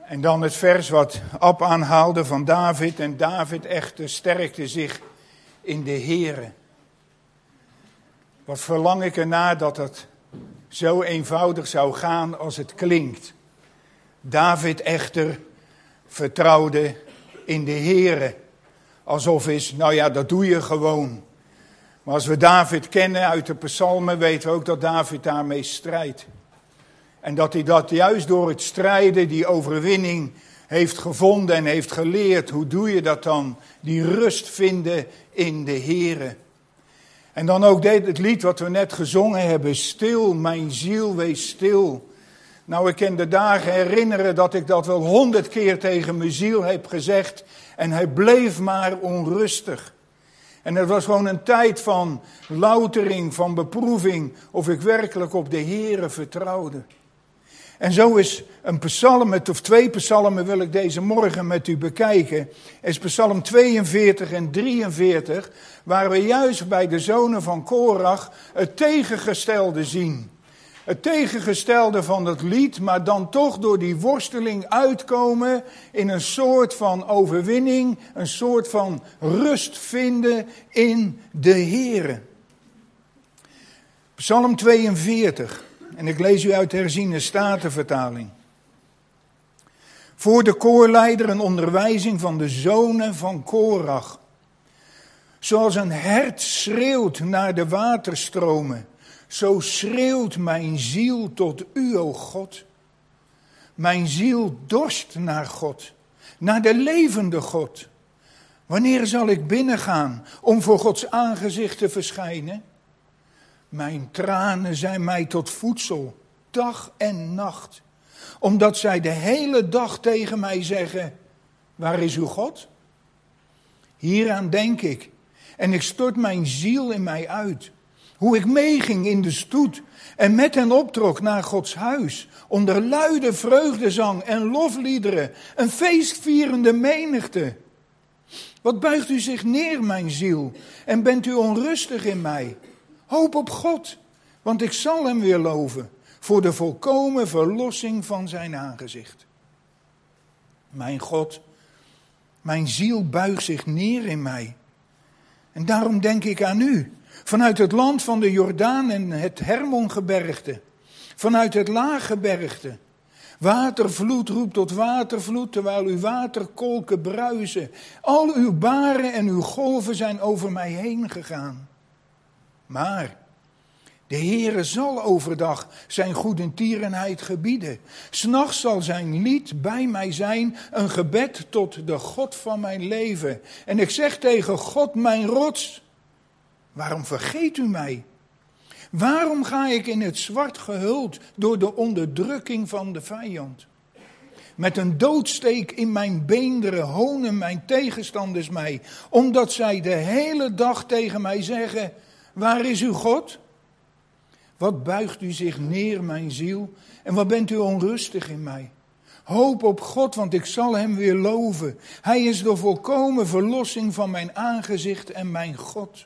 En dan het vers wat Ab aanhaalde van David. En David echter sterkte zich in de Heere. Wat verlang ik ernaar dat het zo eenvoudig zou gaan als het klinkt. David echter vertrouwde in de Heere. Alsof is, nou ja, dat doe je gewoon. Maar als we David kennen uit de psalmen, weten we ook dat David daarmee strijdt. En dat hij dat juist door het strijden, die overwinning heeft gevonden en heeft geleerd. Hoe doe je dat dan? Die rust vinden in de Heere. En dan ook het lied wat we net gezongen hebben. Stil, mijn ziel, wees stil. Nou, ik kan de dagen herinneren dat ik dat wel 100 keer tegen mijn ziel heb gezegd. En hij bleef maar onrustig. En het was gewoon een tijd van loutering, van beproeving. Of ik werkelijk op de Heere vertrouwde. En zo is een psalm, of 2 psalmen wil ik deze morgen met u bekijken. Is psalm 42 en 43, waar we juist bij de zonen van Korach het tegengestelde zien. Het tegengestelde van het lied, maar dan toch door die worsteling uitkomen in een soort van overwinning, een soort van rust vinden in de Heere. Psalm 42. En ik lees u uit de herziene statenvertaling. Voor de koorleider een onderwijzing van de zonen van Korach. Zoals een hert schreeuwt naar de waterstromen, zo schreeuwt mijn ziel tot u, o God. Mijn ziel dorst naar God, naar de levende God. Wanneer zal ik binnengaan om voor Gods aangezicht te verschijnen? Mijn tranen zijn mij tot voedsel, dag en nacht. Omdat zij de hele dag tegen mij zeggen, waar is uw God? Hieraan denk ik en ik stort mijn ziel in mij uit. Hoe ik meeging in de stoet en met hen optrok naar Gods huis. Onder luide vreugdezang en lofliederen, een feestvierende menigte. Wat buigt u zich neer, mijn ziel, en bent u onrustig in mij? Hoop op God, want ik zal hem weer loven voor de volkomen verlossing van zijn aangezicht. Mijn God, mijn ziel buigt zich neer in mij. En daarom denk ik aan u, vanuit het land van de Jordaan en het Hermongebergte, vanuit het Laaggebergte. Watervloed roept tot watervloed, terwijl uw waterkolken bruisen. Al uw baren en uw golven zijn over mij heen gegaan. Maar de Heere zal overdag zijn goedertierenheid gebieden. 's Nachts zal zijn lied bij mij zijn, een gebed tot de God van mijn leven. En ik zeg tegen God, mijn rots, waarom vergeet u mij? Waarom ga ik in het zwart gehuld door de onderdrukking van de vijand? Met een doodsteek in mijn beenderen honen mijn tegenstanders mij, omdat zij de hele dag tegen mij zeggen, waar is uw God? Wat buigt u zich neer, mijn ziel, en wat bent u onrustig in mij? Hoop op God, want ik zal hem weer loven. Hij is de volkomen verlossing van mijn aangezicht en mijn God.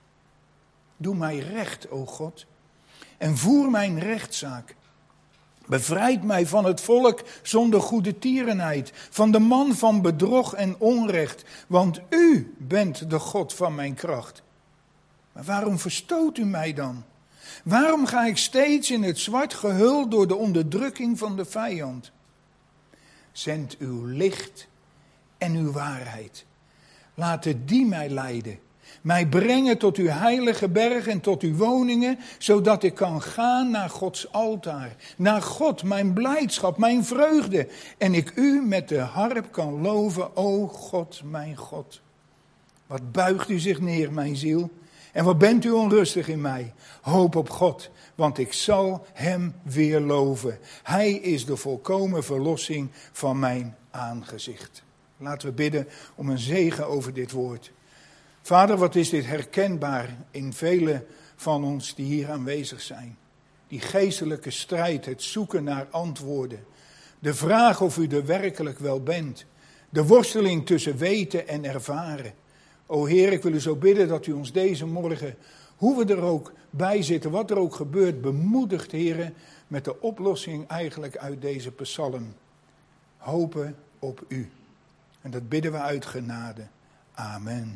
Doe mij recht, o God, en voer mijn rechtszaak. Bevrijd mij van het volk zonder goedertierenheid, van de man van bedrog en onrecht, want u bent de God van mijn kracht. Maar waarom verstoot u mij dan? Waarom ga ik steeds in het zwart gehuld door de onderdrukking van de vijand? Zend uw licht en uw waarheid. Laten die mij leiden. Mij brengen tot uw heilige berg en tot uw woningen, zodat ik kan gaan naar Gods altaar. Naar God, mijn blijdschap, mijn vreugde. En ik u met de harp kan loven, o God, mijn God. Wat buigt u zich neer, mijn ziel? En wat bent u onrustig in mij? Hoop op God, want ik zal hem weer loven. Hij is de volkomen verlossing van mijn aangezicht. Laten we bidden om een zegen over dit woord. Vader, wat is dit herkenbaar in velen van ons die hier aanwezig zijn. Die geestelijke strijd, het zoeken naar antwoorden. De vraag of u er werkelijk wel bent. De worsteling tussen weten en ervaren. O Heer, ik wil u zo bidden dat u ons deze morgen, hoe we er ook bij zitten, wat er ook gebeurt, bemoedigt, Heer, met de oplossing eigenlijk uit deze psalm. hopen op u. En dat bidden we uit genade. Amen.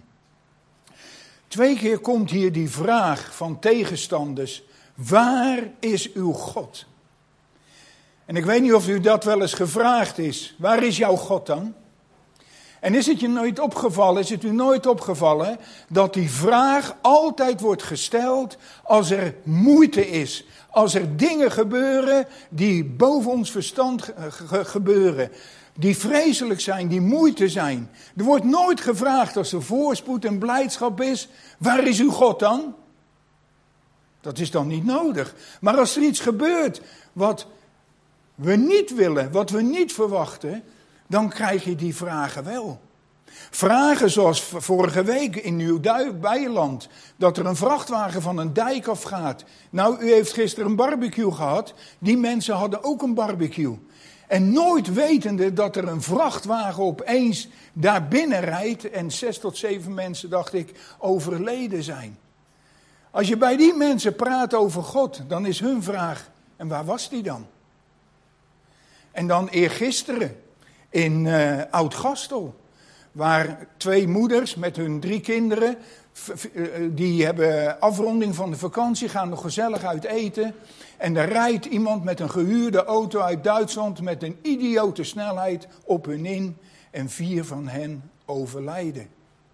2 keer komt hier die vraag van tegenstanders. Waar is uw God? En ik weet niet of u dat wel eens gevraagd is. Waar is jouw God dan? En is het u nooit opgevallen dat die vraag altijd wordt gesteld als er moeite is. Als er dingen gebeuren die boven ons verstand gebeuren. Die vreselijk zijn, die moeite zijn. Er wordt nooit gevraagd als er voorspoed en blijdschap is. Waar is uw God dan? Dat is dan niet nodig. Maar als er iets gebeurt wat we niet willen, wat we niet verwachten, dan krijg je die vragen wel. Vragen zoals vorige week in Nieuw-Beierland, dat er een vrachtwagen van een dijk afgaat. Nou, u heeft gisteren een barbecue gehad, die mensen hadden ook een barbecue. En nooit wetende dat er een vrachtwagen opeens daar binnen rijdt en 6 tot 7 mensen, dacht ik, overleden zijn. Als je bij die mensen praat over God, dan is hun vraag, en waar was die dan? En dan eergisteren in Oud-Gastel, waar 2 moeders met hun 3 kinderen, die hebben afronding van de vakantie, gaan nog gezellig uit eten. En er rijdt iemand met een gehuurde auto uit Duitsland met een idiote snelheid op hun in. En 4 van hen overlijden.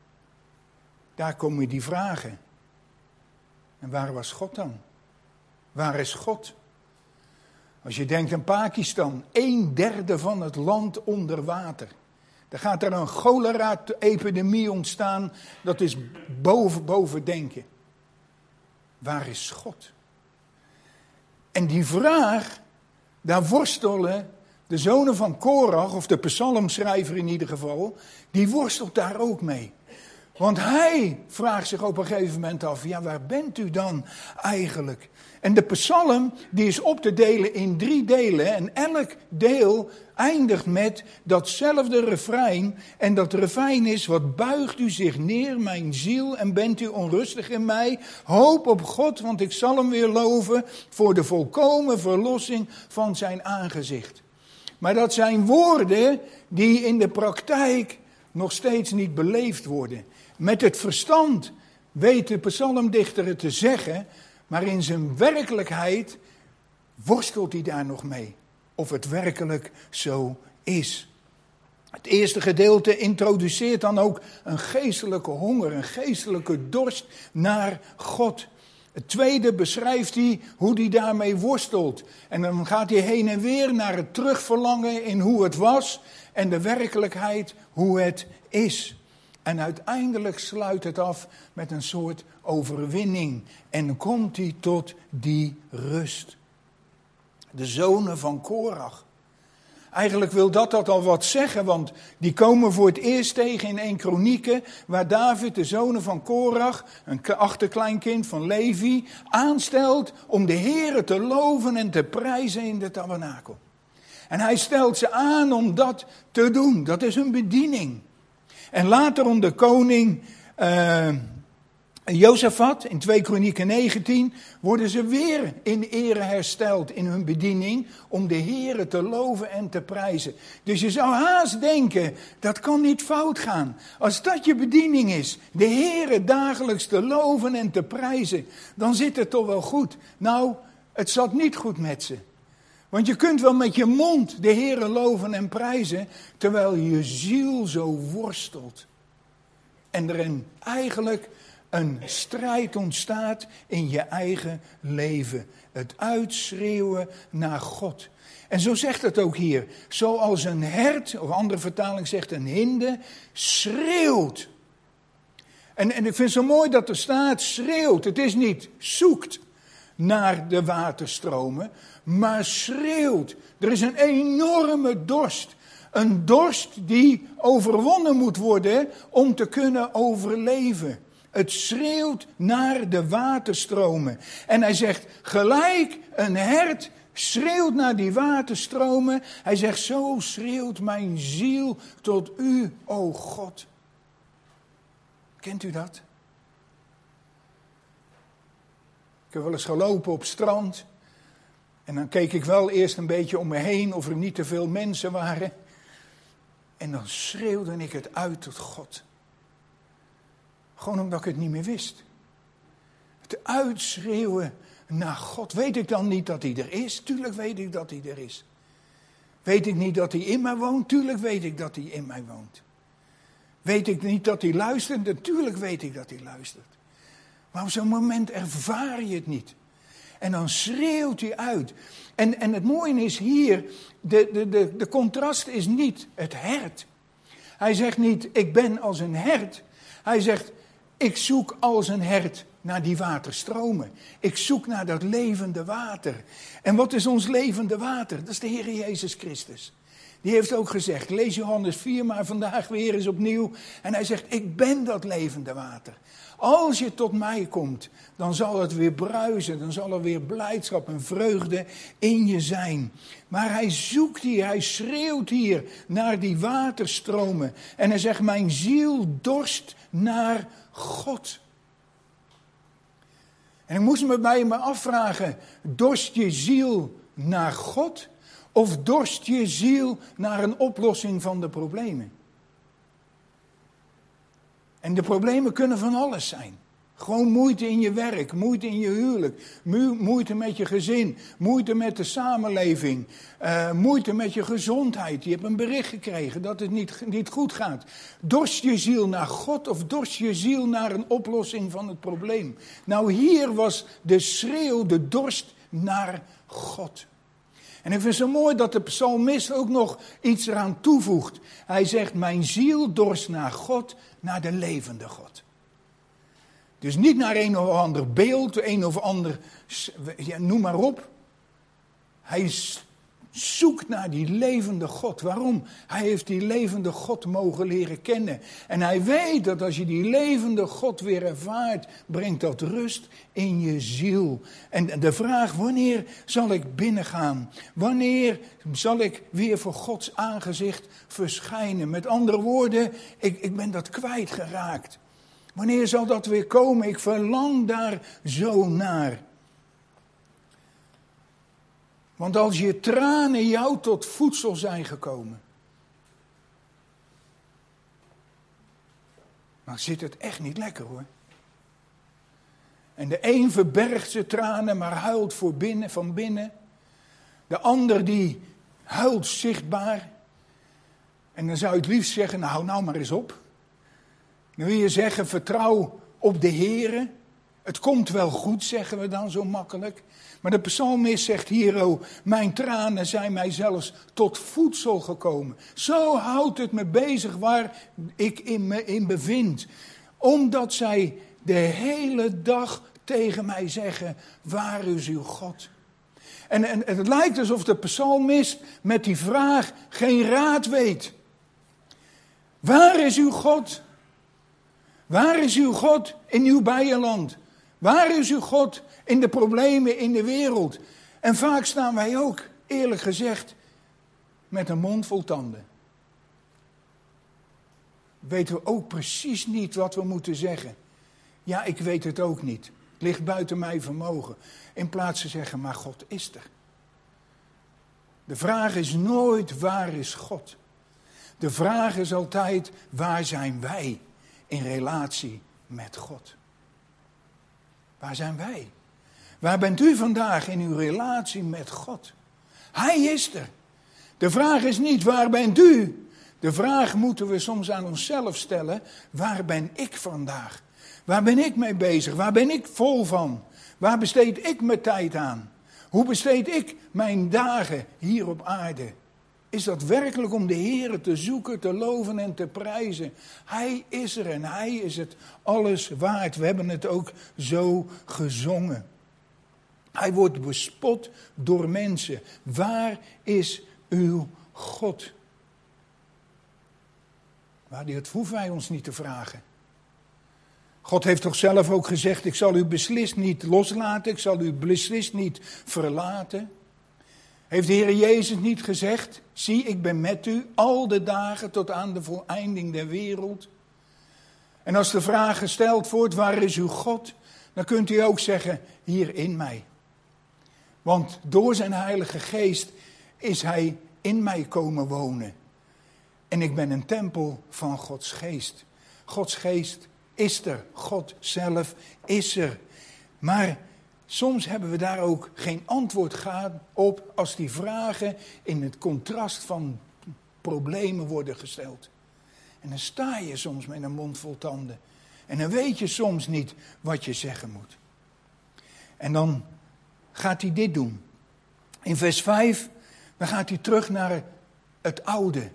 Daar komen die vragen. En waar was God dan? Waar is God? Als je denkt aan Pakistan, 1/3 van het land onder water. Dan gaat er een cholera-epidemie ontstaan, dat is boven denken. Waar is God? En die vraag, daar worstelen de zonen van Korach, of de psalmschrijver in ieder geval, die worstelt daar ook mee. Want hij vraagt zich op een gegeven moment af, ja, waar bent u dan eigenlijk? En de psalm, die is op te delen in 3 delen. En elk deel eindigt met datzelfde refrein. En dat refrein is, wat buigt u zich neer, mijn ziel, en bent u onrustig in mij? Hoop op God, want ik zal hem weer loven voor de volkomen verlossing van zijn aangezicht. Maar dat zijn woorden die in de praktijk nog steeds niet beleefd worden. Met het verstand weet de psalmdichter het te zeggen, maar in zijn werkelijkheid worstelt hij daar nog mee. Of het werkelijk zo is. Het eerste gedeelte introduceert dan ook een geestelijke honger, een geestelijke dorst naar God. Het tweede beschrijft hij hoe hij daarmee worstelt. En dan gaat hij heen en weer naar het terugverlangen in hoe het was en de werkelijkheid hoe het is. En uiteindelijk sluit het af met een soort overwinning. En dan komt hij tot die rust. De zonen van Korach. Eigenlijk wil dat al wat zeggen, want die komen voor het eerst tegen in 1 Kronieken, waar David de zonen van Korach, een achterkleinkind van Levi, aanstelt om de Heere te loven en te prijzen in de tabernakel. En hij stelt ze aan om dat te doen. Dat is hun bediening. En later onder koning Jozafat, in 2 Kronieken 19, worden ze weer in ere hersteld in hun bediening om de Heere te loven en te prijzen. Dus je zou haast denken, dat kan niet fout gaan. Als dat je bediening is, de Heere dagelijks te loven en te prijzen, dan zit het toch wel goed. Nou, het zat niet goed met ze. Want je kunt wel met je mond de Heere loven en prijzen, terwijl je ziel zo worstelt. En er eigenlijk een strijd ontstaat in je eigen leven. Het uitschreeuwen naar God. En zo zegt het ook hier. Zoals een hert, of andere vertaling zegt een hinde, schreeuwt. En ik vind het zo mooi dat er staat schreeuwt. Het is niet zoekt naar de waterstromen, maar schreeuwt. Er is een enorme dorst. Een dorst die overwonnen moet worden om te kunnen overleven. Het schreeuwt naar de waterstromen. En hij zegt, gelijk een hert schreeuwt naar die waterstromen. Hij zegt, zo schreeuwt mijn ziel tot u, o God. Kent u dat? Ik heb wel eens gelopen op het strand. En dan keek ik wel eerst een beetje om me heen of er niet te veel mensen waren. En dan schreeuwde ik het uit tot God. Gewoon omdat ik het niet meer wist. Het uitschreeuwen naar God. Weet ik dan niet dat hij er is? Tuurlijk weet ik dat hij er is. Weet ik niet dat hij in mij woont? Tuurlijk weet ik dat hij in mij woont. Weet ik niet dat hij luistert? Natuurlijk weet ik dat hij luistert. Maar op zo'n moment ervaar je het niet. En dan schreeuwt hij uit. En het mooie is hier, de contrast is niet het hert. Hij zegt niet, ik ben als een hert. Hij zegt, ik zoek als een hert naar die waterstromen. Ik zoek naar dat levende water. En wat is ons levende water? Dat is de Heer Jezus Christus. Die heeft ook gezegd, lees Johannes 4 maar vandaag weer eens opnieuw. En hij zegt, ik ben dat levende water. Als je tot mij komt, dan zal het weer bruisen. Dan zal er weer blijdschap en vreugde in je zijn. Maar hij zoekt hier, hij schreeuwt hier naar die waterstromen. En hij zegt, mijn ziel dorst naar God. En ik moest me bij me afvragen, dorst je ziel naar God? Of dorst je ziel naar een oplossing van de problemen? En de problemen kunnen van alles zijn. Gewoon moeite in je werk, moeite in je huwelijk, moeite met je gezin, moeite met de samenleving, moeite met je gezondheid. Je hebt een bericht gekregen dat het niet goed gaat. Dorst je ziel naar God of dorst je ziel naar een oplossing van het probleem? Nou, hier was de schreeuw, de dorst naar God. En ik vind het zo mooi dat de psalmist ook nog iets eraan toevoegt. Hij zegt, mijn ziel dorst naar God, naar de levende God. Dus niet naar een of ander beeld, een of ander, ja, noem maar op. Hij zoekt naar die levende God. Waarom? Hij heeft die levende God mogen leren kennen. En hij weet dat als je die levende God weer ervaart, brengt dat rust in je ziel. En de vraag, wanneer zal ik binnengaan? Wanneer zal ik weer voor Gods aangezicht verschijnen? Met andere woorden, ik ben dat kwijtgeraakt. Wanneer zal dat weer komen? Ik verlang daar zo naar. Want als je tranen jou tot voedsel zijn gekomen, dan zit het echt niet lekker hoor. En de een verbergt zijn tranen, maar huilt van binnen. De ander die huilt zichtbaar. En dan zou je het liefst zeggen, nou maar eens op. Dan wil je zeggen, vertrouw op de Heere. Het komt wel goed, zeggen we dan zo makkelijk. Maar de psalmist zegt hier, oh, mijn tranen zijn mij zelfs tot voedsel gekomen. Zo houdt het me bezig waar ik me in bevind. Omdat zij de hele dag tegen mij zeggen, waar is uw God? En het lijkt alsof de psalmist met die vraag geen raad weet. Waar is uw God? Waar is uw God in uw bijenland? Waar is uw God in de problemen in de wereld? En vaak staan wij ook, eerlijk gezegd, met een mond vol tanden. Weten we ook precies niet wat we moeten zeggen. Ja, ik weet het ook niet. Het ligt buiten mijn vermogen. In plaats van zeggen, maar God is er. De vraag is nooit, waar is God? De vraag is altijd, waar zijn wij in relatie met God? Waar zijn wij? Waar bent u vandaag in uw relatie met God? Hij is er. De vraag is niet, waar bent u? De vraag moeten we soms aan onszelf stellen, waar ben ik vandaag? Waar ben ik mee bezig? Waar ben ik vol van? Waar besteed ik mijn tijd aan? Hoe besteed ik mijn dagen hier op aarde? Is dat werkelijk om de Heere te zoeken, te loven en te prijzen? Hij is er en hij is het alles waard. We hebben het ook zo gezongen. Hij wordt bespot door mensen. Waar is uw God? Maar dat hoeven wij ons niet te vragen. God heeft toch zelf ook gezegd, ik zal u beslist niet loslaten, ik zal u beslist niet verlaten. Heeft de Heer Jezus niet gezegd, zie ik ben met u al de dagen tot aan de voleinding der wereld. En als de vraag gesteld wordt, waar is uw God? Dan kunt u ook zeggen, hier in mij. Want door zijn Heilige Geest is hij in mij komen wonen. En ik ben een tempel van Gods geest. Gods geest is er. God zelf is er. Maar soms hebben we daar ook geen antwoord op als die vragen in het contrast van problemen worden gesteld. En dan sta je soms met een mond vol tanden. En dan weet je soms niet wat je zeggen moet. En dan gaat hij dit doen. In vers 5, dan gaat hij terug naar het oude.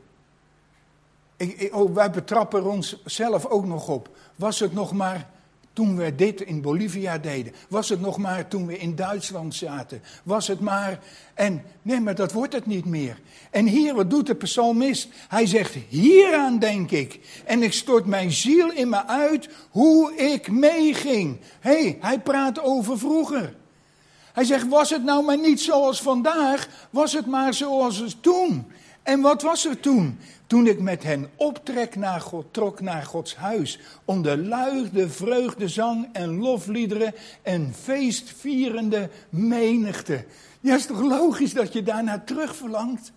Wij betrappen ons zelf ook nog op. Was het nog maar toen we dit in Bolivia deden? Was het nog maar toen we in Duitsland zaten? Was het maar... Nee, maar dat wordt het niet meer. En hier, wat doet de psalmist? Hij zegt, hieraan denk ik. En ik stort mijn ziel in me uit hoe ik meeging. Hij praat over vroeger. Hij zegt, was het nou maar niet zoals vandaag? Was het maar zoals het toen? En wat was er toen? Toen ik met hen trok naar Gods huis. Onder luide vreugdezang en lofliederen en feestvierende menigte. Ja, is toch logisch dat je daarnaar terug verlangt?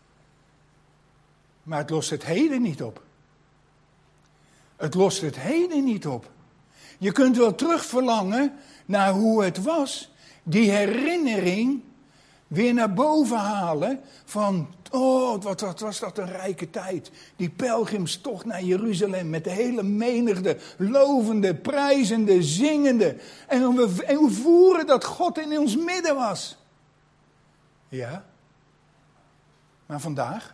Maar het lost het heden niet op. Het lost het heden niet op. Je kunt wel terug verlangen naar hoe het was. Die herinnering weer naar boven halen van, wat was dat een rijke tijd. Die pelgrimstocht naar Jeruzalem met de hele menigte, lovende, prijzende, zingende. En we voeren dat God in ons midden was. Ja, maar vandaag,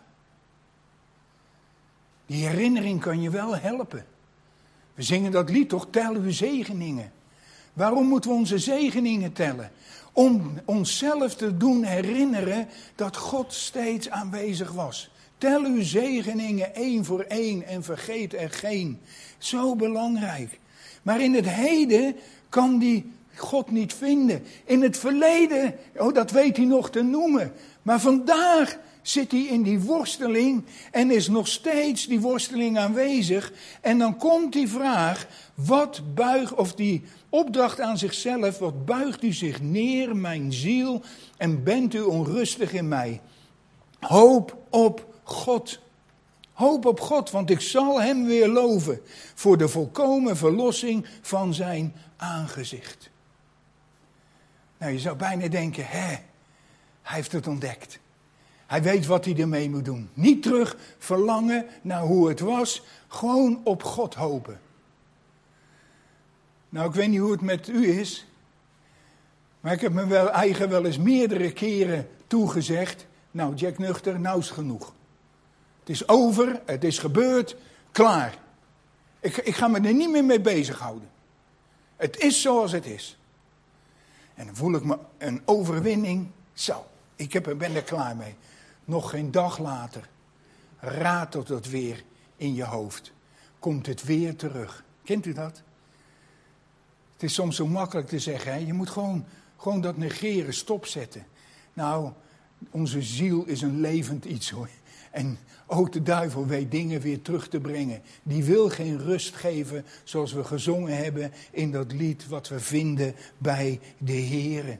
die herinnering kan je wel helpen. We zingen dat lied toch, tel uw zegeningen. Waarom moeten we onze zegeningen tellen? Om onszelf te doen herinneren dat God steeds aanwezig was. Tel uw zegeningen één voor één en vergeet er geen. Zo belangrijk. Maar in het heden kan die God niet vinden. In het verleden, dat weet hij nog te noemen. Maar vandaag zit hij in die worsteling en is nog steeds die worsteling aanwezig. En dan komt die vraag, die opdracht aan zichzelf, wat buigt u zich neer, mijn ziel, en bent u onrustig in mij? Hoop op God. Hoop op God, want ik zal hem weer loven voor de volkomen verlossing van zijn aangezicht. Nou, je zou bijna denken, hij heeft het ontdekt. Hij weet wat hij ermee moet doen. Niet terug verlangen naar hoe het was, gewoon op God hopen. Nou, ik weet niet hoe het met u is, maar ik heb me wel eens meerdere keren toegezegd, nou Jack Nuchter, nou is genoeg. Het is over, het is gebeurd, klaar. Ik ga me er niet meer mee bezighouden. Het is zoals het is. En dan voel ik me een overwinning, zo, ben er klaar mee. Nog geen dag later ratelt het weer in je hoofd. Komt het weer terug. Kent u dat? Het is soms zo makkelijk te zeggen, hè? Je moet gewoon dat negeren stopzetten. Nou, onze ziel is een levend iets hoor. En ook de duivel weet dingen weer terug te brengen. Die wil geen rust geven zoals we gezongen hebben in dat lied wat we vinden bij de Heere.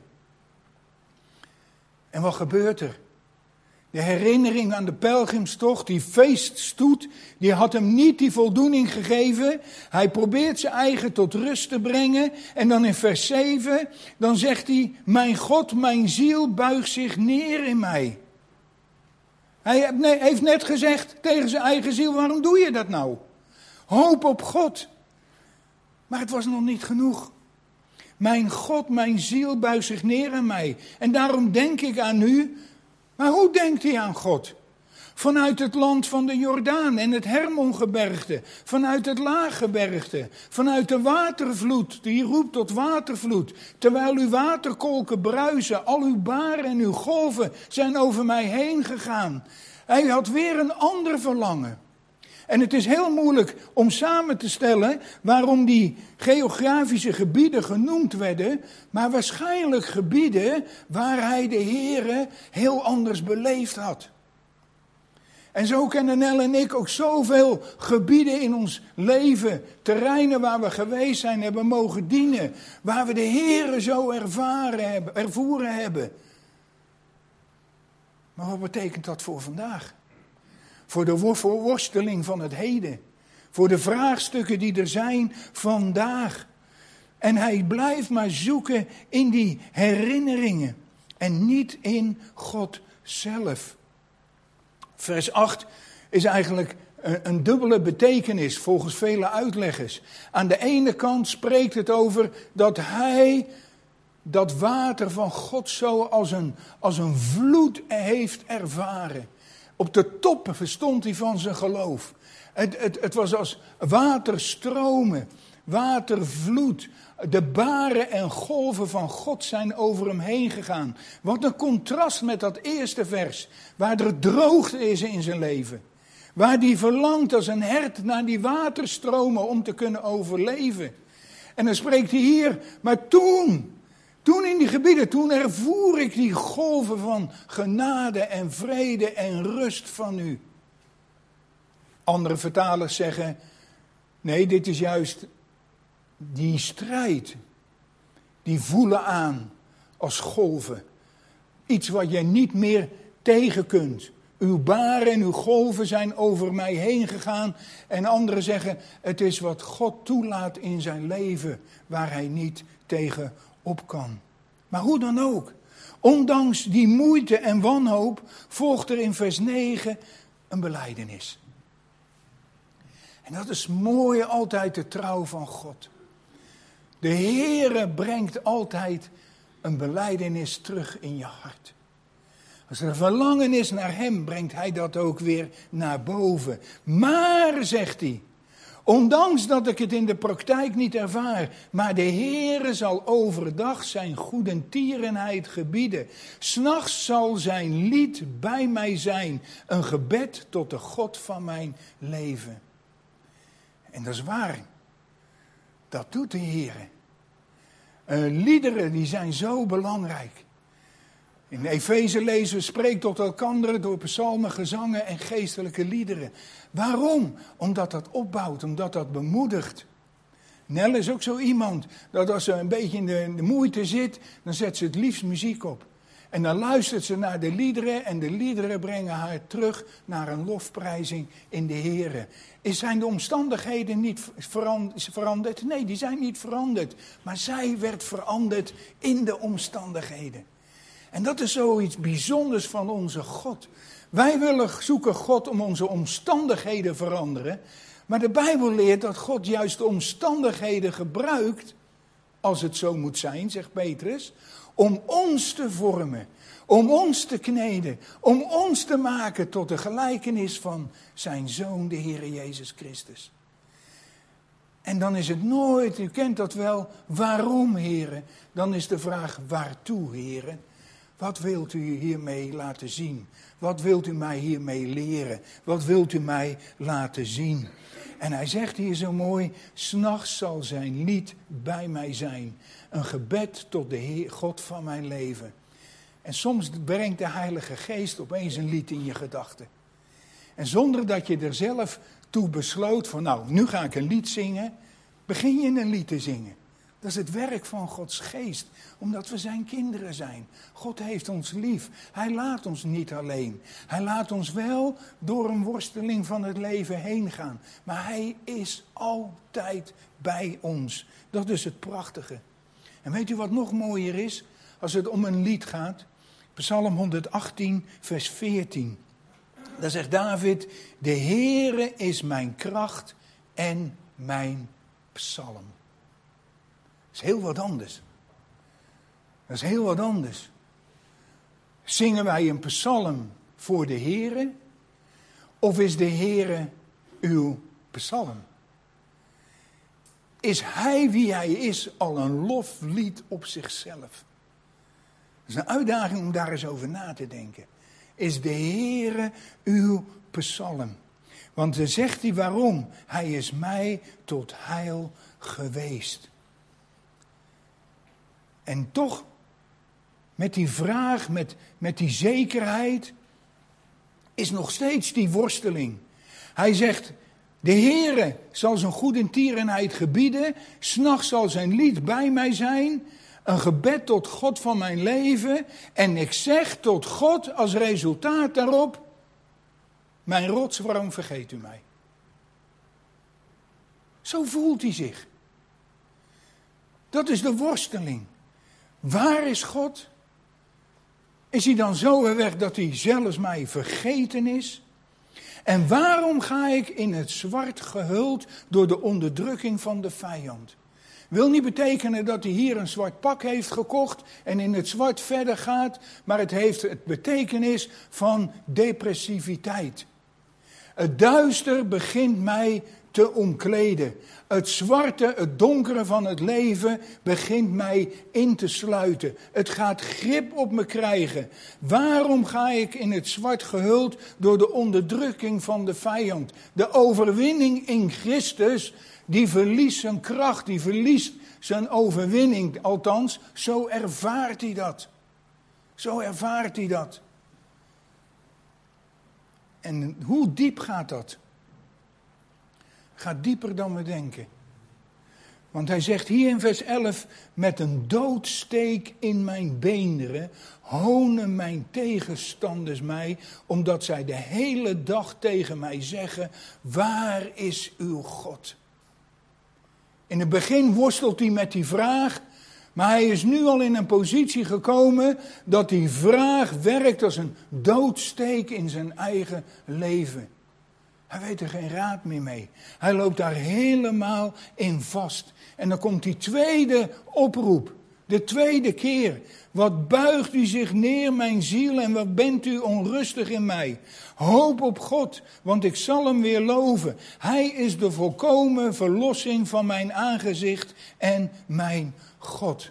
En wat gebeurt er? De herinnering aan de pelgrimstocht, die feeststoet, die had hem niet die voldoening gegeven. Hij probeert zijn eigen tot rust te brengen. En dan in vers 7, dan zegt hij, mijn God, mijn ziel buigt zich neer in mij. Hij heeft net gezegd tegen zijn eigen ziel, waarom doe je dat nou? Hoop op God. Maar het was nog niet genoeg. Mijn God, mijn ziel buigt zich neer aan mij. En daarom denk ik aan u. Maar hoe denkt hij aan God? Vanuit het land van de Jordaan en het Hermongebergte. Vanuit het Laaggebergte. Vanuit de watervloed. Die roept tot watervloed. Terwijl uw waterkolken bruisen. Al uw baren en uw golven zijn over mij heen gegaan. Hij had weer een ander verlangen. En het is heel moeilijk om samen te stellen waarom die geografische gebieden genoemd werden. Maar waarschijnlijk gebieden waar hij de Heere heel anders beleefd had. En zo kennen Nel en ik ook zoveel gebieden in ons leven. Terreinen waar we geweest zijn, hebben mogen dienen. Waar we de Heere zo ervoeren hebben. Maar wat betekent dat voor vandaag? Voor de worsteling van het heden. Voor de vraagstukken die er zijn vandaag. En hij blijft maar zoeken in die herinneringen. En niet in God zelf. Vers 8 is eigenlijk een dubbele betekenis volgens vele uitleggers. Aan de ene kant spreekt het over dat hij dat water van God zo als een vloed heeft ervaren. Op de top stond hij van zijn geloof. Het was als waterstromen, watervloed. De baren en golven van God zijn over hem heen gegaan. Wat een contrast met dat eerste vers, waar er droogte is in zijn leven. Waar hij verlangt als een hert naar die waterstromen om te kunnen overleven. En dan spreekt hij hier, maar toen in die gebieden, toen ervoer ik die golven van genade en vrede en rust van u. Andere vertalers zeggen, nee, dit is juist die strijd. Die voelen aan als golven. Iets wat je niet meer tegen kunt. Uw baren en uw golven zijn over mij heen gegaan. En anderen zeggen, het is wat God toelaat in zijn leven, waar hij niet tegen op kan. Maar hoe dan ook, ondanks die moeite en wanhoop, volgt er in vers 9 een belijdenis. En dat is mooi, altijd de trouw van God. De Heere brengt altijd een belijdenis terug in je hart. Als er verlangen is naar hem, brengt hij dat ook weer naar boven. Maar, zegt hij, ondanks dat ik het in de praktijk niet ervaar, maar de Heere zal overdag zijn goedertierenheid gebieden. 's Nachts zal zijn lied bij mij zijn, een gebed tot de God van mijn leven. En dat is waar. Dat doet de Heere. Liederen die zijn zo belangrijk. In Efeze lezen we, spreek tot elkander door psalmen, gezangen en geestelijke liederen. Waarom? Omdat dat opbouwt, omdat dat bemoedigt. Nel is ook zo iemand dat als ze een beetje in de moeite zit, dan zet ze het liefst muziek op. En dan luistert ze naar de liederen en de liederen brengen haar terug naar een lofprijzing in de Here. Zijn de omstandigheden niet veranderd? Nee, die zijn niet veranderd. Maar zij werd veranderd in de omstandigheden. En dat is zoiets bijzonders van onze God. Wij willen zoeken God om onze omstandigheden veranderen. Maar de Bijbel leert dat God juist de omstandigheden gebruikt, als het zo moet zijn, zegt Petrus, om ons te vormen, om ons te kneden, om ons te maken tot de gelijkenis van zijn Zoon, de Heer Jezus Christus. En dan is het nooit, u kent dat wel, waarom, Heere? Dan is de vraag, waartoe, Heere? Wat wilt u hiermee laten zien? Wat wilt u mij hiermee leren? Wat wilt u mij laten zien? En hij zegt hier zo mooi, 's nachts zal zijn lied bij mij zijn. Een gebed tot de Heer, God van mijn leven. En soms brengt de Heilige Geest opeens een lied in je gedachten. En zonder dat je er zelf toe besloot van, nou, nu ga ik een lied zingen, begin je een lied te zingen. Dat is het werk van Gods geest, omdat we zijn kinderen zijn. God heeft ons lief. Hij laat ons niet alleen. Hij laat ons wel door een worsteling van het leven heen gaan. Maar hij is altijd bij ons. Dat is het prachtige. En weet u wat nog mooier is? Als het om een lied gaat. Psalm 118, vers 14. Daar zegt David, de Heere is mijn kracht en mijn psalm. Dat is heel wat anders. Dat is heel wat anders. Zingen wij een psalm voor de Heere? Of is de Heere uw psalm? Is hij wie hij is al een loflied op zichzelf? Dat is een uitdaging om daar eens over na te denken. Is de Heere uw psalm? Want dan zegt hij waarom. Hij is mij tot heil geweest. En toch, met die vraag, met die zekerheid, is nog steeds die worsteling. Hij zegt, de Heere zal zijn goedertierenheid gebieden, 's nachts zal zijn lied bij mij zijn, een gebed tot God van mijn leven. En ik zeg tot God als resultaat daarop, mijn rots, waarom vergeet u mij? Zo voelt hij zich. Dat is de worsteling. Waar is God? Is hij dan zo ver weg dat hij zelfs mij vergeten is? En waarom ga ik in het zwart gehuld door de onderdrukking van de vijand? Wil niet betekenen dat hij hier een zwart pak heeft gekocht en in het zwart verder gaat, maar het heeft het betekenis van depressiviteit. Het duister begint mij te omkleden. Het zwarte, het donkere van het leven begint mij in te sluiten. Het gaat grip op me krijgen. Waarom ga ik in het zwart gehuld door de onderdrukking van de vijand? De overwinning in Christus, die verliest zijn kracht, die verliest zijn overwinning. Althans, zo ervaart hij dat. Zo ervaart hij dat. En hoe diep gaat dat? Gaat dieper dan we denken. Want hij zegt hier in vers 11, met een doodsteek in mijn beenderen honen mijn tegenstanders mij, omdat zij de hele dag tegen mij zeggen, waar is uw God? In het begin worstelt hij met die vraag, maar hij is nu al in een positie gekomen dat die vraag werkt als een doodsteek in zijn eigen leven. Hij weet er geen raad meer mee. Hij loopt daar helemaal in vast. En dan komt die tweede oproep. De tweede keer. Wat buigt u zich neer, mijn ziel, en wat bent u onrustig in mij? Hoop op God, want ik zal hem weer loven. Hij is de volkomen verlossing van mijn aangezicht en mijn God.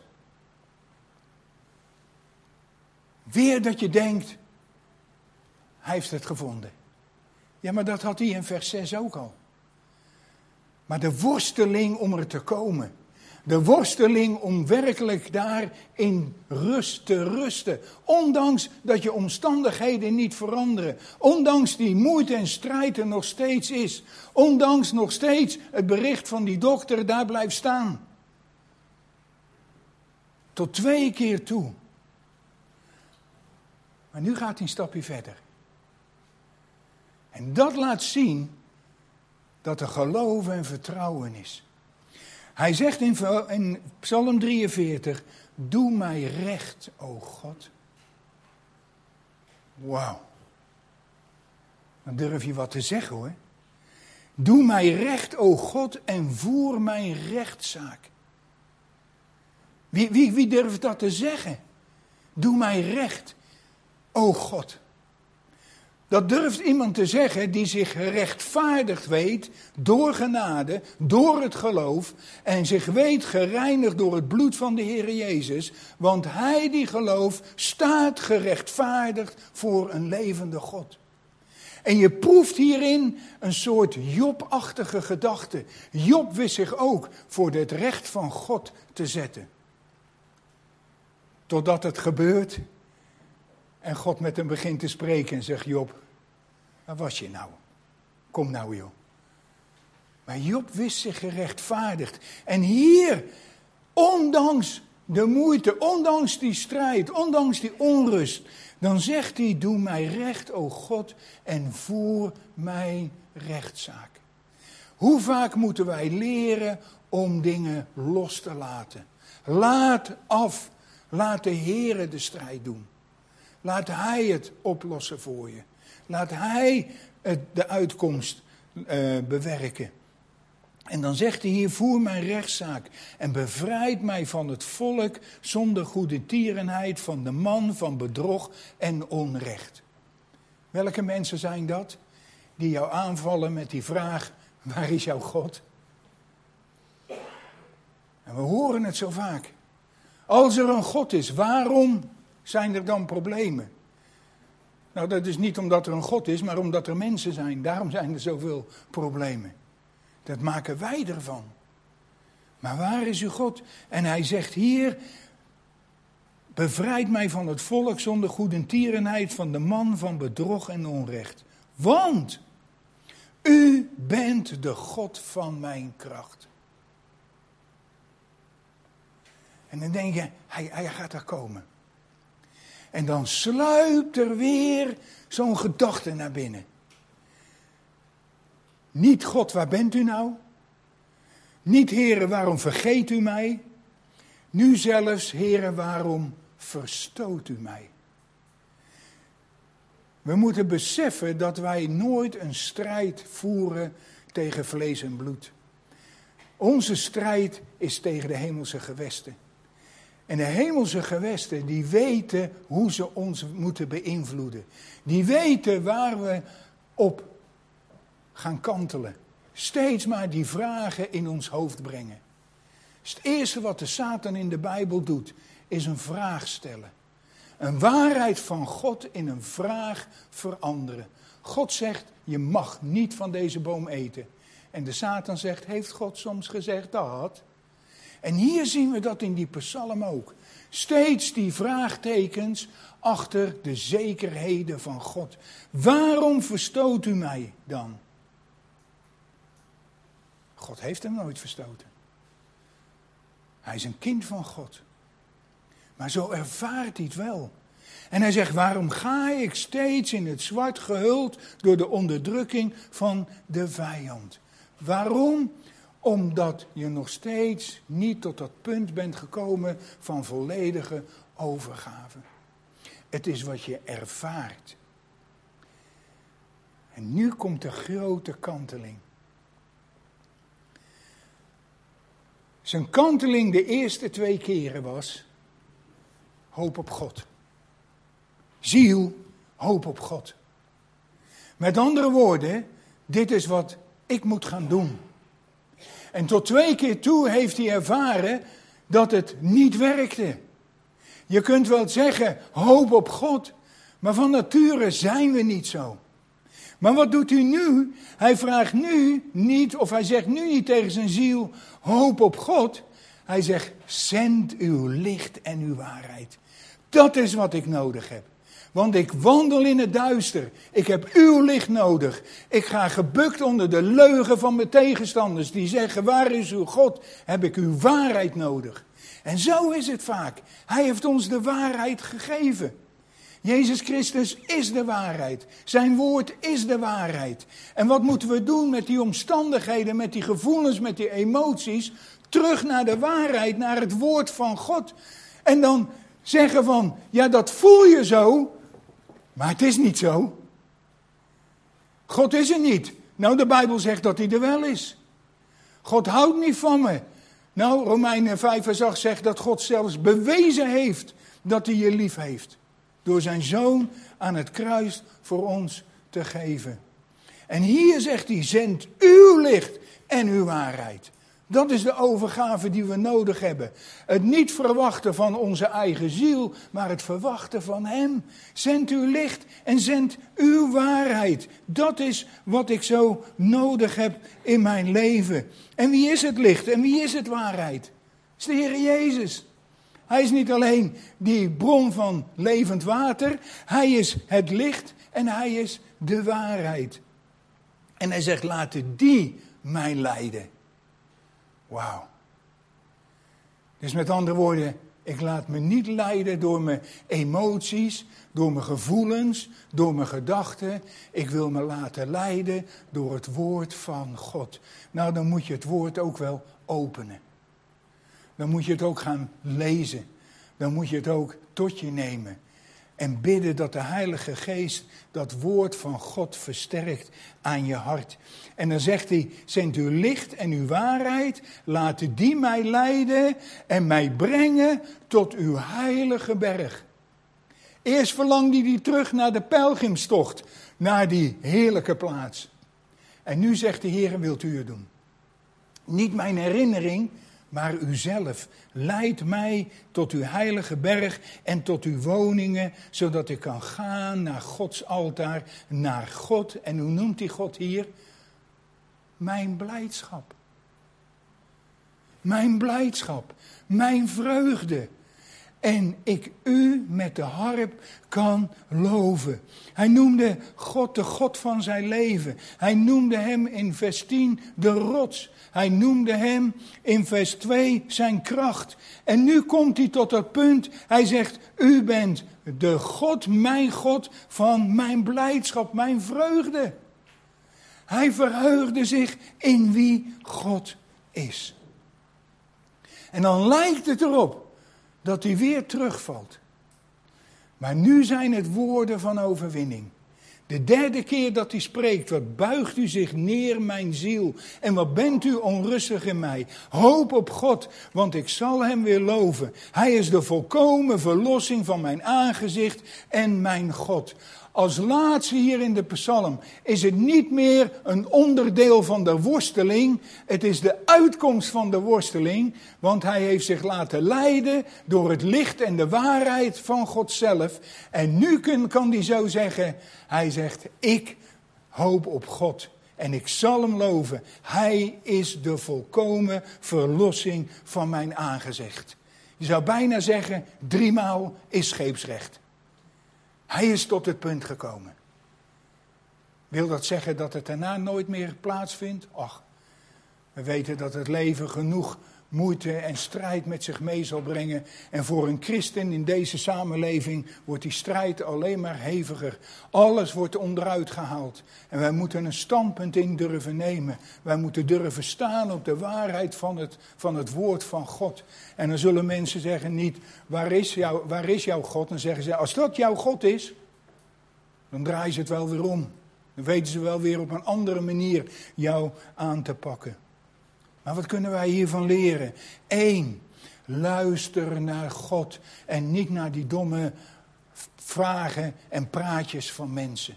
Weer dat je denkt, hij heeft het gevonden. Ja, maar dat had hij in vers 6 ook al. Maar de worsteling om er te komen. De worsteling om werkelijk daar in rust te rusten. Ondanks dat je omstandigheden niet veranderen. Ondanks die moeite en strijd er nog steeds is. Ondanks nog steeds het bericht van die dokter daar blijft staan. Tot 2 keer toe. Maar nu gaat hij een stapje verder. En dat laat zien dat er geloof en vertrouwen is. Hij zegt in Psalm 43, doe mij recht, o God. Wauw. Dan durf je wat te zeggen hoor. Doe mij recht, o God, en voer mijn rechtszaak. Wie durft dat te zeggen? Doe mij recht, o God. Dat durft iemand te zeggen die zich gerechtvaardigd weet door genade, door het geloof en zich weet gereinigd door het bloed van de Heer Jezus. Want hij die gelooft staat gerechtvaardigd voor een levende God. En je proeft hierin een soort Job-achtige gedachte. Job wist zich ook voor het recht van God te zetten. Totdat het gebeurt. En God met hem begint te spreken en zegt, Job, waar was je nou? Kom nou joh. Maar Job wist zich gerechtvaardigd. En hier, ondanks de moeite, ondanks die strijd, ondanks die onrust, dan zegt hij, doe mij recht, o God, en voer mijn rechtszaak. Hoe vaak moeten wij leren om dingen los te laten? Laat af, laat de Heere de strijd doen. Laat hij het oplossen voor je. Laat hij de uitkomst bewerken. En dan zegt hij hier, voer mijn rechtszaak en bevrijd mij van het volk zonder goedertierenheid, van de man van bedrog en onrecht. Welke mensen zijn dat? Die jou aanvallen met die vraag, waar is jouw God? En we horen het zo vaak. Als er een God is, waarom zijn er dan problemen? Nou, dat is niet omdat er een God is, maar omdat er mensen zijn. Daarom zijn er zoveel problemen. Dat maken wij ervan. Maar waar is uw God? En hij zegt hier, bevrijd mij van het volk zonder goedertierenheid, van de man van bedrog en onrecht. Want u bent de God van mijn kracht. En dan denk je, hij gaat er komen. En dan sluipt er weer zo'n gedachte naar binnen. Niet God, waar bent u nou? Niet Heere, waarom vergeet u mij? Nu zelfs, Heere, waarom verstoot u mij? We moeten beseffen dat wij nooit een strijd voeren tegen vlees en bloed. Onze strijd is tegen de hemelse gewesten. En de hemelse gewesten, die weten hoe ze ons moeten beïnvloeden. Die weten waar we op gaan kantelen. Steeds maar die vragen in ons hoofd brengen. Dus het eerste wat de Satan in de Bijbel doet, is een vraag stellen. Een waarheid van God in een vraag veranderen. God zegt, je mag niet van deze boom eten. En de Satan zegt, heeft God soms gezegd dat? En hier zien we dat in die psalm ook. Steeds die vraagtekens achter de zekerheden van God. Waarom verstoot u mij dan? God heeft hem nooit verstoten. Hij is een kind van God. Maar zo ervaart hij het wel. En hij zegt, waarom ga ik steeds in het zwart gehuld door de onderdrukking van de vijand? Waarom? Omdat je nog steeds niet tot dat punt bent gekomen van volledige overgave. Het is wat je ervaart. En nu komt de grote kanteling. Zijn kanteling de eerste 2 keren was hoop op God. Ziel, hoop op God. Met andere woorden, dit is wat ik moet gaan doen. En tot 2 keer toe heeft hij ervaren dat het niet werkte. Je kunt wel zeggen, hoop op God, maar van nature zijn we niet zo. Maar wat doet hij nu? Hij vraagt nu niet, of hij zegt nu niet tegen zijn ziel, hoop op God. Hij zegt, zend uw licht en uw waarheid. Dat is wat ik nodig heb. Want ik wandel in het duister. Ik heb uw licht nodig. Ik ga gebukt onder de leugen van mijn tegenstanders. Die zeggen, waar is uw God? Heb ik uw waarheid nodig. En zo is het vaak. Hij heeft ons de waarheid gegeven. Jezus Christus is de waarheid. Zijn woord is de waarheid. En wat moeten we doen met die omstandigheden, met die gevoelens, met die emoties? Terug naar de waarheid, naar het woord van God. En dan zeggen van, ja dat voel je zo, maar het is niet zo. God is er niet. Nou, de Bijbel zegt dat hij er wel is. God houdt niet van me. Nou, Romeinen 5 vers 8 zegt dat God zelfs bewezen heeft dat hij je lief heeft. Door zijn zoon aan het kruis voor ons te geven. En hier zegt hij, zend uw licht en uw waarheid. Dat is de overgave die we nodig hebben. Het niet verwachten van onze eigen ziel, maar het verwachten van hem. Zend uw licht en zend uw waarheid. Dat is wat ik zo nodig heb in mijn leven. En wie is het licht en wie is het waarheid? Het is de Heer Jezus. Hij is niet alleen die bron van levend water. Hij is het licht en hij is de waarheid. En hij zegt, laten die mij leiden. Wauw. Dus met andere woorden, ik laat me niet leiden door mijn emoties, door mijn gevoelens, door mijn gedachten. Ik wil me laten leiden door het woord van God. Nou, dan moet je het woord ook wel openen. Dan moet je het ook gaan lezen. Dan moet je het ook tot je nemen. En bidden dat de Heilige Geest dat woord van God versterkt aan je hart. En dan zegt hij, zend uw licht en uw waarheid, laten die mij leiden en mij brengen tot uw heilige berg. Eerst verlangde hij terug naar de pelgrimstocht, naar die heerlijke plaats. En nu zegt de Heer, wilt u het doen? Niet mijn herinnering, maar uzelf. Leid mij tot uw heilige berg en tot uw woningen, zodat ik kan gaan naar Gods altaar, naar God. En hoe noemt hij God hier? Mijn blijdschap. Mijn blijdschap. Mijn vreugde. En ik u met de harp kan loven. Hij noemde God de God van zijn leven. Hij noemde hem in vers 10 de rots. Hij noemde hem in vers 2 zijn kracht. En nu komt hij tot dat punt. Hij zegt, u bent de God van mijn blijdschap, mijn vreugde. Hij verheugde zich in wie God is. En dan lijkt het erop dat hij weer terugvalt. Maar nu zijn het woorden van overwinning. De derde keer dat hij spreekt, wat buigt u zich neer, mijn ziel, en wat bent u onrustig in mij. Hoop op God, want ik zal hem weer loven. Hij is de volkomen verlossing van mijn aangezicht en mijn God. Als laatste hier in de psalm is het niet meer een onderdeel van de worsteling. Het is de uitkomst van de worsteling. Want hij heeft zich laten leiden door het licht en de waarheid van God zelf. En nu kan hij zo zeggen. Hij zegt, ik hoop op God. En ik zal hem loven. Hij is de volkomen verlossing van mijn aangezicht. Je zou bijna zeggen, 3 maal is scheepsrecht. Hij is tot het punt gekomen. Wil dat zeggen dat het daarna nooit meer plaatsvindt? Ach, we weten dat het leven genoeg moeite en strijd met zich mee zal brengen. En voor een christen in deze samenleving wordt die strijd alleen maar heviger. Alles wordt onderuit gehaald. En wij moeten een standpunt in durven nemen. Wij moeten durven staan op de waarheid van het woord van God. En dan zullen mensen zeggen niet, waar is jouw God? Dan zeggen ze, als dat jouw God is, dan draaien ze het wel weer om. Dan weten ze wel weer op een andere manier jou aan te pakken. Maar wat kunnen wij hiervan leren? 1. Luister naar God en niet naar die domme vragen en praatjes van mensen.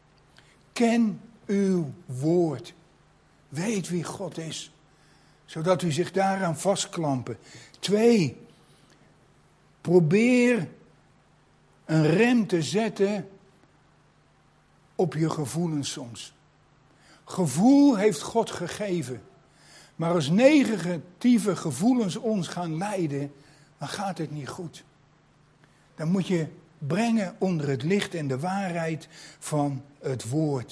Ken uw woord. Weet wie God is. Zodat u zich daaraan vastklampen. 2. Probeer een rem te zetten op je gevoelens soms. Gevoel heeft God gegeven. Maar als negatieve gevoelens ons gaan leiden, dan gaat het niet goed. Dan moet je brengen onder het licht en de waarheid van het woord.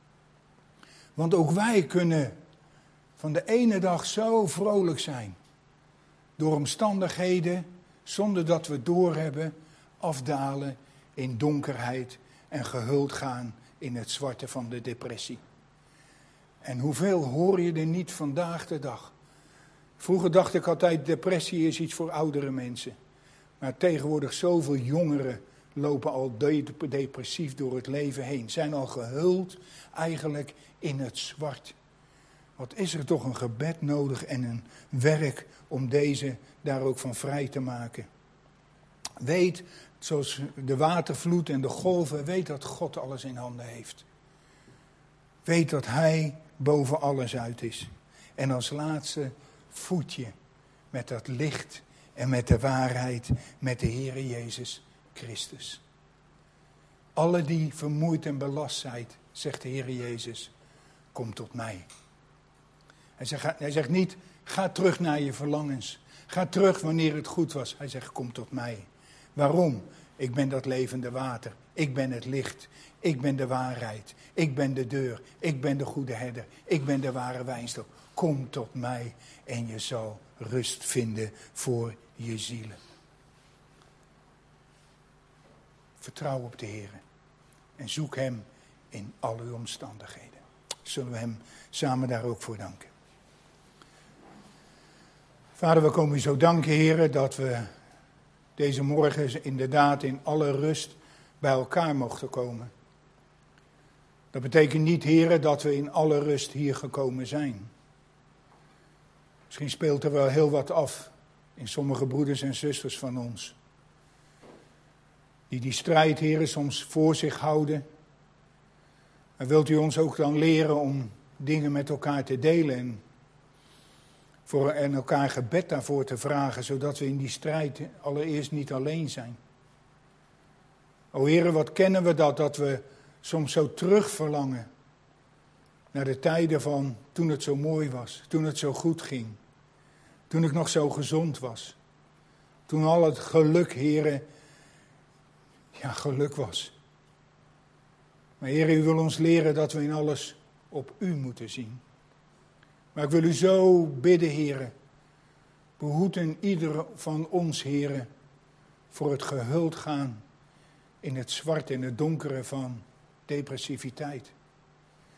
Want ook wij kunnen van de ene dag zo vrolijk zijn. Door omstandigheden, zonder dat we het doorhebben, afdalen in donkerheid en gehuld gaan in het zwarte van de depressie. En hoeveel hoor je er niet vandaag de dag? Vroeger dacht ik altijd, depressie is iets voor oudere mensen. Maar tegenwoordig zoveel jongeren lopen al depressief door het leven heen. Zijn al gehuld eigenlijk in het zwart. Wat is er toch een gebed nodig en een werk om deze daar ook van vrij te maken. Weet, zoals de watervloed en de golven, weet dat God alles in handen heeft. Weet dat hij boven alles uit is. En als laatste voed je met dat licht en met de waarheid met de Heere Jezus Christus. Alle die vermoeid en belast zijn, zegt de Heere Jezus, kom tot mij. Hij zegt niet, ga terug naar je verlangens. Ga terug wanneer het goed was. Hij zegt, kom tot mij. Waarom? Ik ben dat levende water. Ik ben het licht. Ik ben de waarheid. Ik ben de deur. Ik ben de goede herder. Ik ben de ware wijnstok. Kom tot mij en je zal rust vinden voor je zielen. Vertrouw op de Heer. En zoek hem in al uw omstandigheden. Zullen we hem samen daar ook voor danken. Vader, we komen u zo danken, Heer, dat we deze morgen inderdaad in alle rust bij elkaar mochten komen. Dat betekent niet, Heer, dat we in alle rust hier gekomen zijn. Misschien speelt er wel heel wat af in sommige broeders en zusters van ons. Die strijd, Heer, soms voor zich houden. Maar wilt u ons ook dan leren om dingen met elkaar te delen en elkaar gebed daarvoor te vragen, zodat we in die strijd allereerst niet alleen zijn. O Heere, wat kennen we dat we soms zo terugverlangen naar de tijden van toen het zo mooi was, toen het zo goed ging, toen ik nog zo gezond was, toen al het geluk, Heere, geluk was. Maar Heere, u wil ons leren dat we in alles op u moeten zien. Maar ik wil u zo bidden, Heere, behoeden ieder van ons, Heere, voor het gehuld gaan in het zwart en het donkere van depressiviteit.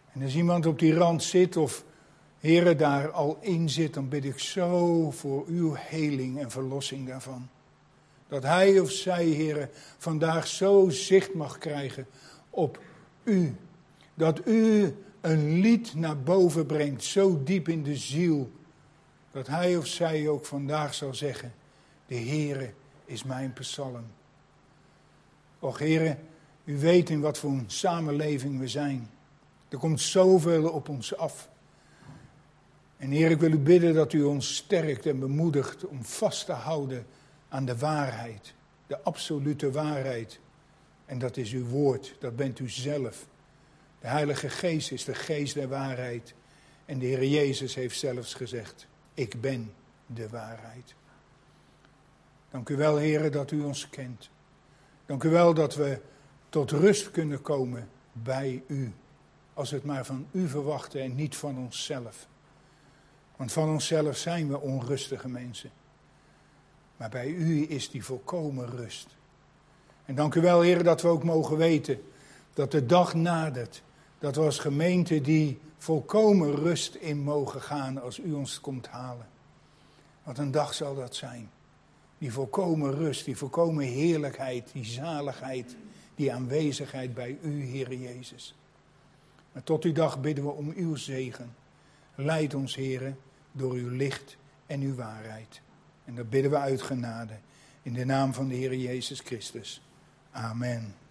En als iemand op die rand zit of Heere daar al in zit, dan bid ik zo voor uw heling en verlossing daarvan. Dat hij of zij, Heere, vandaag zo zicht mag krijgen op u. Dat u een lied naar boven brengt, zo diep in de ziel. Dat hij of zij ook vandaag zal zeggen, de Heere is mijn psalm. Och Heere, u weet in wat voor een samenleving we zijn. Er komt zoveel op ons af. En Heer, ik wil u bidden dat u ons sterkt en bemoedigt om vast te houden aan de waarheid. De absolute waarheid. En dat is uw woord, dat bent u zelf. De Heilige Geest is de geest der waarheid. En de Heer Jezus heeft zelfs gezegd, ik ben de waarheid. Dank u wel, Heer, dat u ons kent. Dank u wel dat we tot rust kunnen komen bij u. Als we het maar van u verwachten en niet van onszelf. Want van onszelf zijn we onrustige mensen. Maar bij u is die volkomen rust. En dank u wel, Heer, dat we ook mogen weten dat de dag nadert. Dat we als gemeente die volkomen rust in mogen gaan als u ons komt halen. Wat een dag zal dat zijn. Die volkomen rust, die volkomen heerlijkheid, die zaligheid, die aanwezigheid bij u, Heer Jezus. Maar tot die dag bidden we om uw zegen. Leid ons, Heer, door uw licht en uw waarheid. En dat bidden we uit genade. In de naam van de Heer Jezus Christus. Amen.